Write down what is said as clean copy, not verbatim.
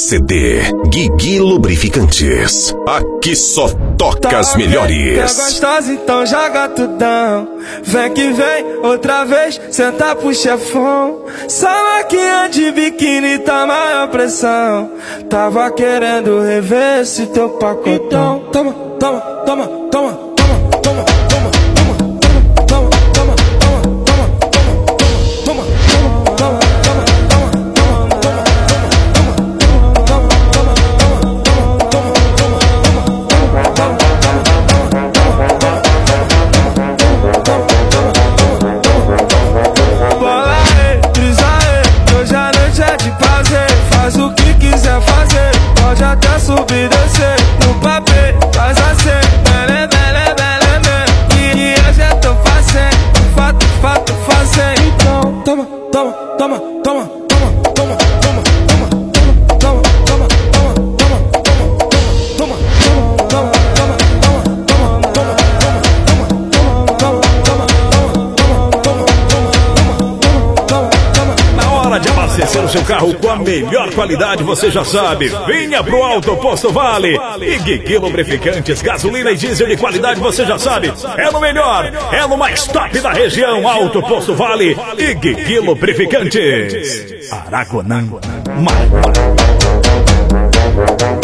CD Guigui Lubrificantes. Aqui só toca as melhores. É gostosa, então joga tudão. Vem que vem, outra vez, senta pro chefão. Salaquinha de biquíni tá maior pressão. Tava querendo rever esse teu pacotão. Toma, toma, toma, toma. Pode até subir e descer no papel, faz assim, bele, bele, bele, bele. E hoje eu tô fazendo, fato, fato, fazendo. Então, toma, toma, toma, toma, toma, toma, toma, toma, toma, toma, toma, toma, toma, de abastecer o seu carro com a melhor qualidade, você já sabe. Venha pro Alto Posto Vale. E Guigui Lubrificantes, gasolina e diesel de qualidade, você já sabe. É no melhor, é no mais top da região. Alto Posto Vale e Guigui Lubrificantes. Aragonã, Maracanã.